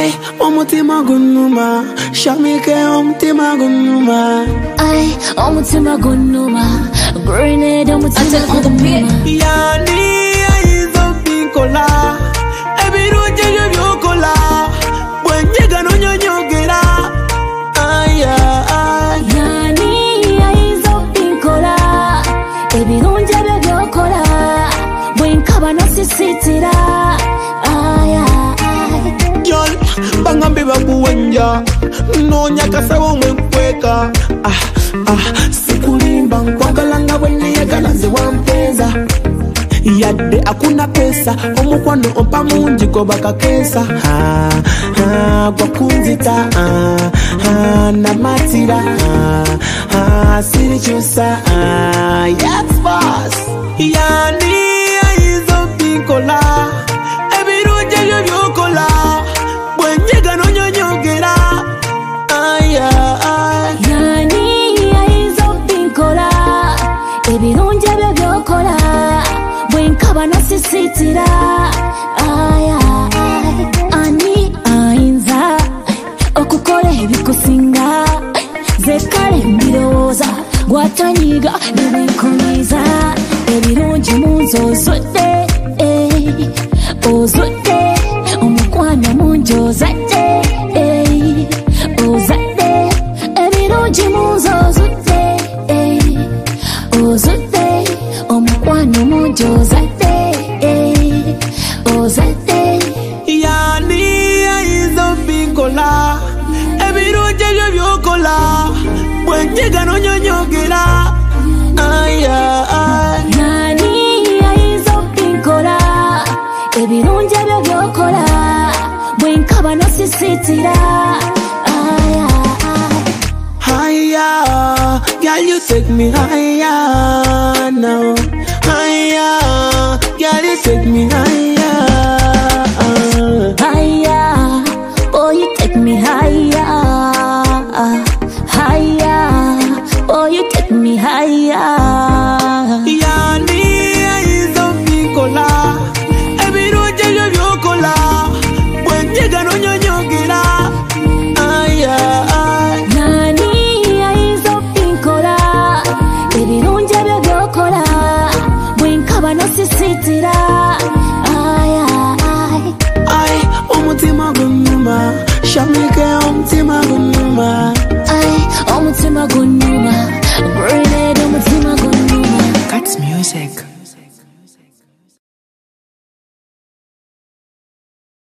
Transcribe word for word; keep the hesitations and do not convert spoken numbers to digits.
Ay, omutima gunuma, shamike omutima gunuma. Ay, omutima gunuma, grenade omutima gunuma. Yani aizo binkola, ebiruje byo byokola, bwenjega no nyonyogera. Ay ay. Yani aizo binkola, ebiruje byo byokola, bwenkaba no sisitira. Ay ay. Yol, bangambe bakuwenja, no nyakasa womweka. Ah ah, sikulimba nkwagalanga bweneyagala nze wampeza. Yadde akuna pesa, omukwano ompa mungi goba kakesa. Ah ah, gwakunzita ah ah, namatira ah ah, sirikyusa ah, yes boss. Yani aizo binkola, ebiruje byo byokola, bwenjega no nyonyogera. Ay ay. Yani aizo binkola, ebirunje byo byokola, bwenkaba no sisitira. Ay ay. Ani ayinza okukola ebikusinga, zekale mbirowooza gwatanyiga nebwenkoniza. Ebirungi munzi ozodde, eh, ozodde, omukwano mungi ozadde, eh, ozadde, ebirungi munzi ozodde, eh, ozodde, omukwano mungi ozadde, eh, ozadde. Yani aizo binkola, ebiruje byo byokola, bwenjega no nyonyogera. Ay ay. Yani aizo binkola, ebirunje byo byokola, bwenkaba no sisitira. Ay ay. Higher, girl, you take me higher now. Higher, girl, you take me higher. Higher, boy, you take me higher. Higher, boy, you take me higher. Yani aizo binkola, ebiruje byo byokola, bwenjega no nyonyogera. Ay ay. Yani aizo binkola, ebirunje byo byokola, bwenkaba no sisitira. Ay ay. Ay, omutima gunuma, shamike omutima gunuma.